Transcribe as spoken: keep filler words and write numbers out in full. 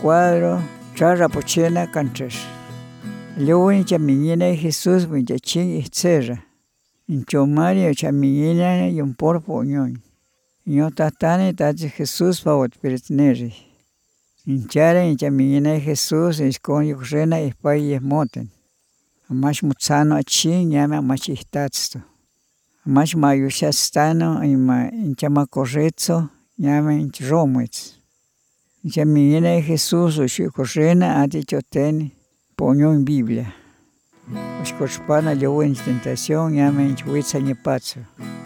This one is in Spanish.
cuadro chara pochena canchas. Lluwin chamingina Jesús winchachin itzera. Inchomari chamingina yumpor poñon. Yotatani tachi Jesús pawat piritneri. Inchara inchamingina Jesús iskon yukrena ispay moten. Amash mutsano achin llama amash ihtatsto. Amash mayushastano ima inchama corretzo llama inch romwitz. Inchamingina Jesús ushikorrena ati choteni poño en Biblia. Ushkorspana lluwin tentación llama inch witza ñepatzo.